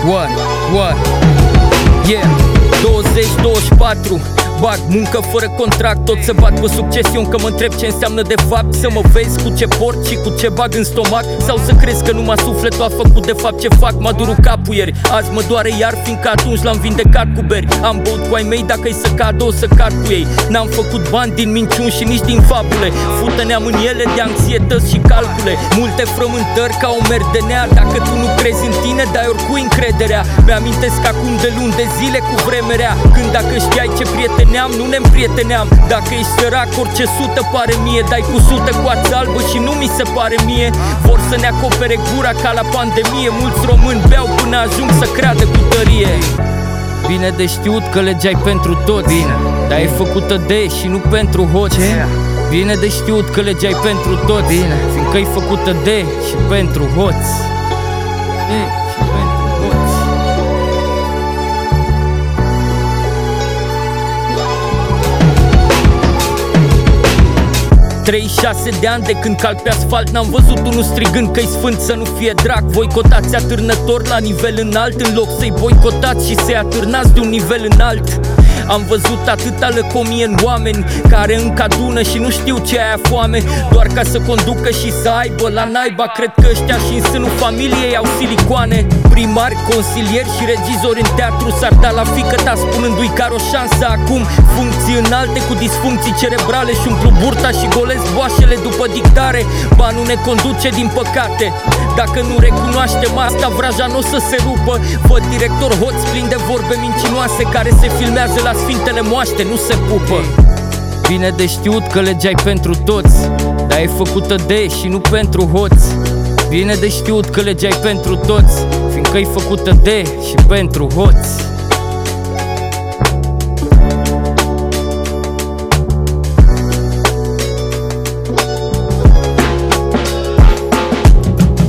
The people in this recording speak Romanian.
What? Yeah, 20-24. Bag muncă fără contract, tot se bat pe succesiuni. Că mă întreb ce înseamnă de fapt să mă vezi cu ce port și cu ce bag în stomac. Sau să crezi că numai sufletul a făcut de fapt ce fac. M-a durut capul ieri, azi mă doare iar, fiindcă atunci l-am vindecat cu beri. Am băut cu ai mei, dacă-i să cad o să cad cu ei. N-am făcut bani din minciuni și nici din fabule. Fută-neam în ele de anxietăți și calcule. Multe frământări ca o merdenea. Dacă tu nu crezi în tine, dai oricui încrederea. Mi-amintesc acum de luni de zile cu vremerea, când dacă știai ce prieteneam, nu ne împrieteneam. Dacă ești sărac, orice sută pare mie. Dai cu sută coață albă și nu mi se pare mie. Vor să ne acopere gura ca la pandemie. Mulți români beau până ajung să creadă cu tărie. Bine de știut că legea e pentru toți, bine, dar e făcută de și nu pentru hoți. Bine de știut că legea e pentru toți, bine, fiindcă e făcută de și pentru hoți. Și pentru hoți. 36 de ani de când calc pe asfalt, n-am văzut unul strigând că-i sfânt să nu fie drac. Voi cotați atârnători la nivel înalt, în loc să-i boicotați și să-i atârnați de un nivel înalt. Am văzut atâta lăcomie în oameni care încă adună și nu știu ce aia foame, doar ca să conducă și să aibă la naiba. Cred că ăștia și în sânul familiei au silicoane. Primari, consilieri și regizori în teatru s-ar da la fiică ta spunându-i că are o șansă acum. Funcții înalte cu disfuncții cerebrale și umplu burta și golesc boașele după dictare. Banul ne conduce din păcate. Dacă nu recunoaștem asta, vraja n-o să se rupă. Văd director hoți plin de vorbe mincinoase care se filmează la Sfintele Moaște, nu se pupă. Bine de știut că legea e pentru toți, dar e făcută de și nu pentru hoți. Bine de știut că legea e pentru toți, fiindcă e făcută de și pentru hoți.